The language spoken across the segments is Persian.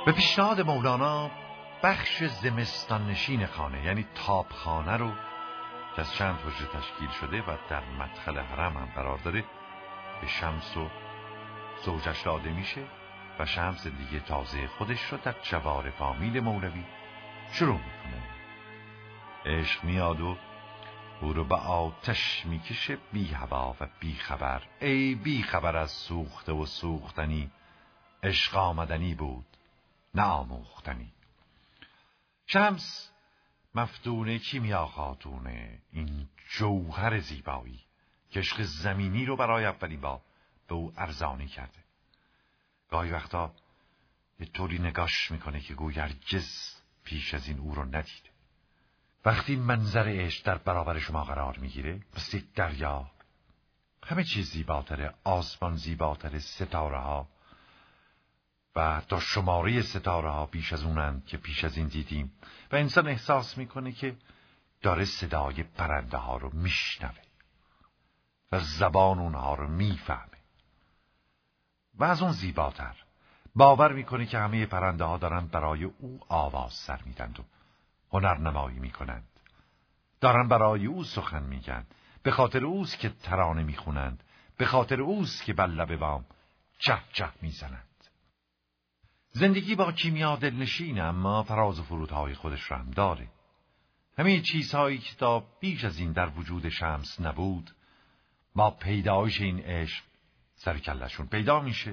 به پیشنهاد مولانا بخش زمستان نشین خانه یعنی تابخانه رو که از چند حجره تشکیل شده و در مدخل حرم هم قرار داره به شمس و زوجش داده میشه و شمس دیگه تازه خودش رو در جوار فامیل مولوی شروع میکنه. عشق میاد و او رو به آتش میکشه، بی هوا و بی خبر. ای بی خبر از سوخته و سوختنی، عشق آمدنی بود نه آموختنی. شمس مفتون کیمیا خاتونه، این جوهر زیبایی که عشق زمینی رو برای اولین بار به او ارزانی کرده. گاهی وقتا یه طوری نگاش میکنه که گویا هرگز پیش از این او رو ندیده. وقتی منظر عشق در برابر شما قرار میگیره مثل یک دریا، همه چیز زیباتره، آسمان زیباتره، ستاره ها و تا شماره ستاره ها بیش از اونند که پیش از این دیدیم و انسان احساس میکنه که داره صدای پرنده ها رو میشنوه و زبان اونها رو میفهمه و از اون زیباتر باور میکنه که همه پرنده ها دارن برای او آواز سر میدند و هنرنمایی میکنند، دارن برای او سخن میگن، به خاطر اوست که ترانه میخونند، به خاطر اوست که بر لب بام چه چه میزنند. زندگی با کیمیا دلنشینه، اما فراز و فرودهای خودش رو هم داره. همه چیزهایی که تا بیش از این در وجود شمس نبود با پیدایش این عشق سر کلشون پیدا میشه.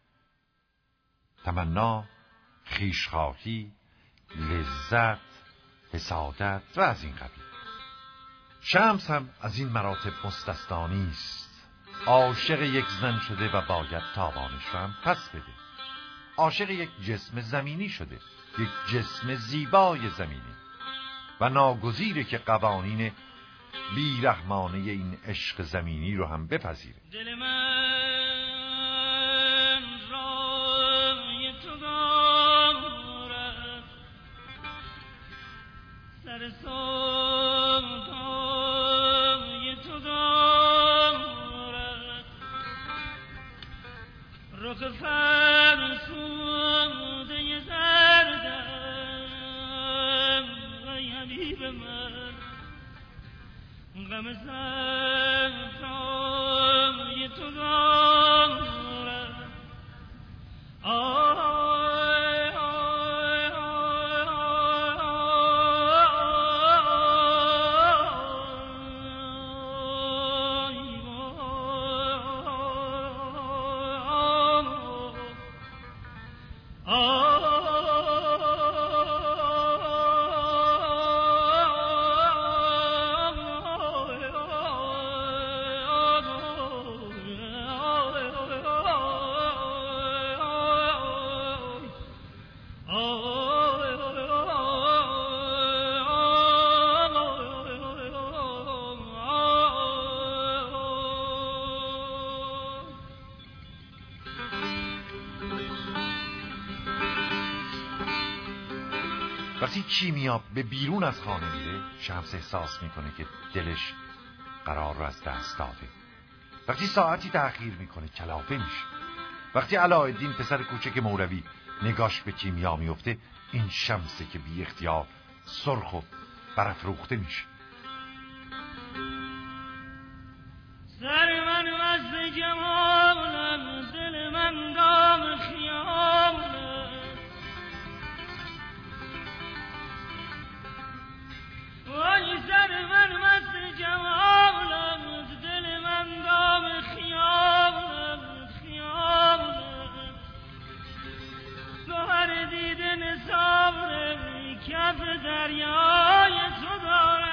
تمنا، خویشخواهی، لذت، حسادت و از این قبیل. شمس هم از این مراتب مستثنا نیست. عاشق یک زن شده و باید تاوانش رو هم پس بده. عاشق یک جسم زمینی شده، یک جسم زیبای زمینی و ناگزیره که قوانین بیرحمانه این عشق زمینی رو هم بپذیره. دل من رای تو دارد، سر سودای تو دارد، رخ فرسوده زردم ای حبیب من، غم صفرای تو دارد. آی آی آی وقتی کیمیا به بیرون از خانه میره، شمس احساس میکنه که دلش قرار رو از دست داده. وقتی ساعتی تأخیر میکنه کلافه میشه. وقتی علاءالدین پسر کوچک مولوی نگاش به کیمیا میفته، این شمسه که بی اختیار سرخ و برافروخته میشه. سر من وزد جمالم، دل من دام خیالم، وای سر من وزد جمالم، دل من دام خیالم، خیالم گوهر دیده نثارم، کف دریای تو دارم.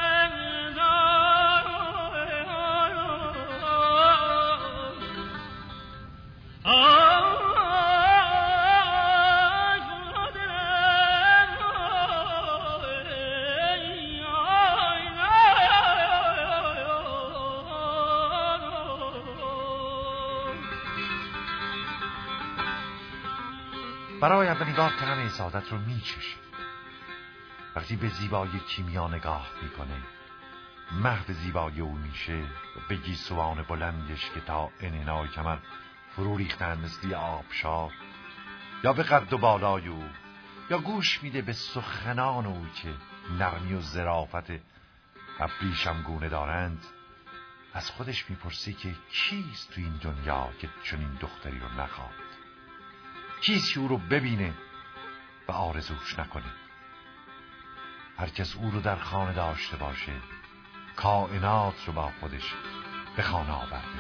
برای اولین بار طعم سعادت رو میچشه. وقتی به زیبایی کیمیا نگاه میکنه، محو زیبایی او میشه و به گیسوان بلندش که تا انحنای کمر فرو ریختن مثل آبشار، یا به قد و بالای او یا گوش میده به سخنان او که نرمی و ظرافت ابریشمگونه دارند، از خودش میپرسه که کیست تو این دنیا که چنین دختری رو نخواد؟ کیست که او رو ببینه و آرزوش نکنه؟ هر کس او رو در خانه داشته باشه کائنات رو با خودش به خانه آورده.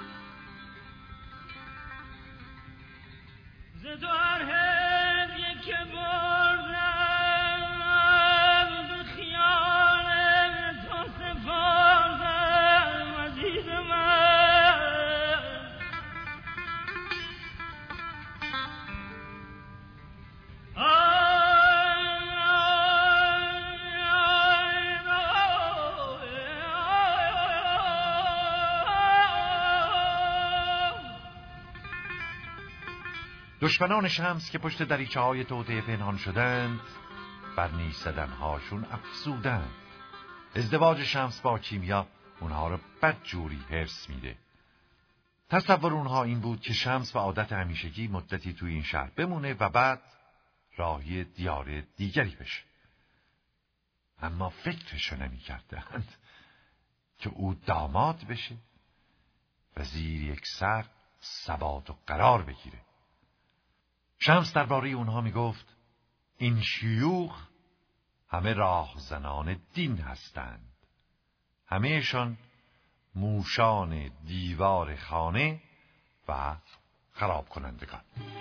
دشمنان شمس که پشت دریچه‌های توطئه پنهان شدند، بر نیش زدن‌هاشون افزودند. ازدواج شمس با کیمیا اونها رو بدجوری حرص میده. تصور اونها این بود که شمس و عادت همیشگی مدتی توی این شهر بمونه و بعد راهی دیار دیگری بشه. اما فکرشو نمی‌کردند که او داماد بشه و زیر یک سر ثبات و قرار بگیره. شمس درباره اونها میگفت این شیوخ همه راهزنان دین هستند، همهشان موشان دیوار خانه و خراب کنندگان.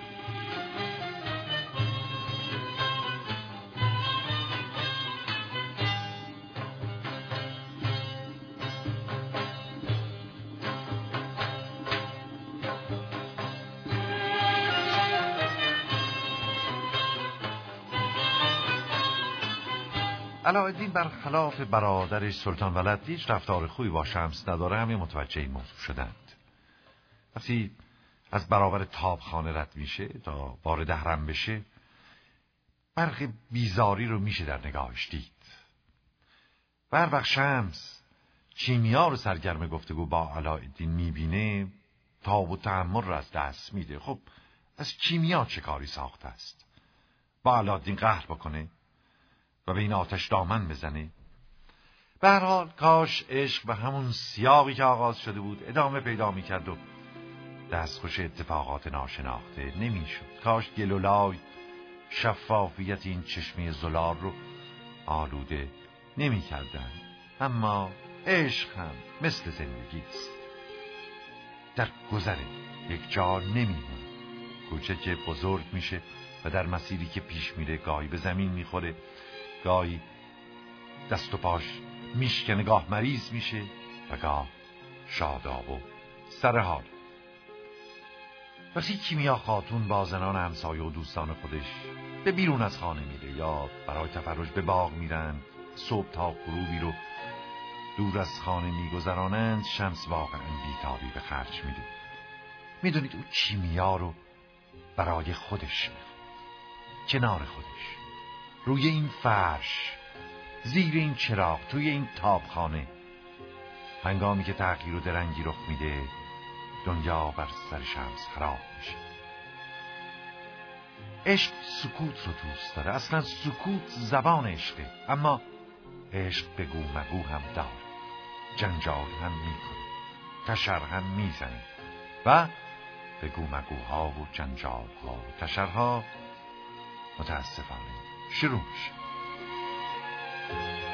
علاءالدین برخلاف برادرش سلطان ولد هیچ رفتار خوبی با شمس نداره، همه متوجه این موضوع شدند. وقتی از برابر تابخانه رد میشه تا وارد حرم بشه، برق بیزاری رو میشه در نگاهش دید. هر وقت شمس کیمیا رو سرگرم گفتگو با علاءالدین میبینه، تاب و تحمل رو از دست میده. خب از کیمیا چه کاری ساخته است؟ با علاءالدین قهر بکنه و به این آتش دامن بزنه؟ به هر حال کاش عشق و همون سیاقی که آغاز شده بود ادامه پیدا میکرد و دستخوش اتفاقات ناشناخته نمیشد. کاش گل و لای شفافیت این چشمه زلال رو آلوده نمیکردن. اما عشق هم مثل زندگی است، در گذره، یک جا نمیمونه. کوچه بزرگ میشه و در مسیری که پیش میره گاهی به زمین میخوره، گاهی دست و پاش میشکنه، گاه مریض میشه و گاه شاداب و سرحال. وقتی کیمیا خاتون با زنان همسایه و دوستان خودش به بیرون از خانه میره یا برای تفرج به باغ میرن، صبح تا غروبی رو دور از خانه میگذرانند، شمس واقعا بیتابی به خرج میده. میدونید او کیمیا رو برای خودش میخواد، کنار خودش، روی این فرش، زیر این چراغ، توی این تابخانه. هنگامی که تغییر و درنگی رخ میده، دنیا بر سر شمس خراب میشه. عشق سکوت رو دوست داره، اصلا سکوت زبان عشقه. اما عشق بگو مگو هم داره، جنجال هم میکنه، تشر هم میزنه و بگو مگوها و جنجال ها و تشرها متاسفانه شروع میشه.